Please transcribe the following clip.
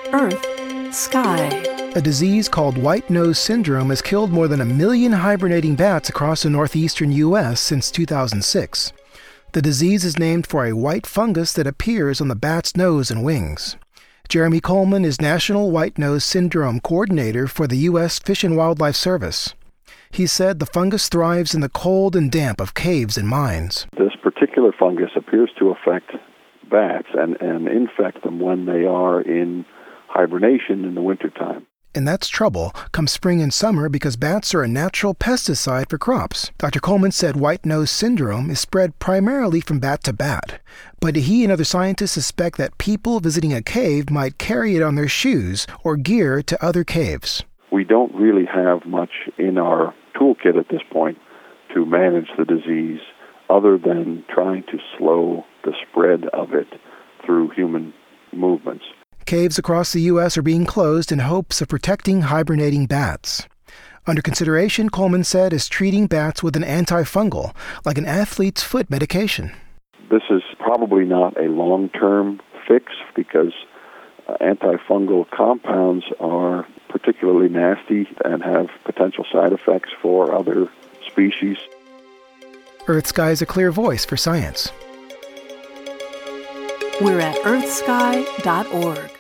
Earth, Sky. A disease called white nose syndrome has killed more than 1 million hibernating bats across the northeastern U.S. since 2006. The disease is named for a white fungus that appears on the bat's nose and wings. Jeremy Coleman is National White Nose Syndrome Coordinator for the U.S. Fish and Wildlife Service. He said the fungus thrives in the cold and damp of caves and mines. This particular fungus appears to affect bats and infect them when they are in hibernation in the wintertime. And that's trouble come spring and summer because bats are a natural pesticide for crops. Dr. Coleman said white nose syndrome is spread primarily from bat to bat, but he and other scientists suspect that people visiting a cave might carry it on their shoes or gear to other caves. We don't really have much in our toolkit at this point to manage the disease other than trying to slow the spread of it through human movements. Caves across the U.S. are being closed in hopes of protecting hibernating bats. Under consideration, Coleman said, is treating bats with an antifungal, like an athlete's foot medication. This is probably not a long-term fix because antifungal compounds are particularly nasty and have potential side effects for other species. Earth Sky is a clear voice for science. We're at earthsky.org.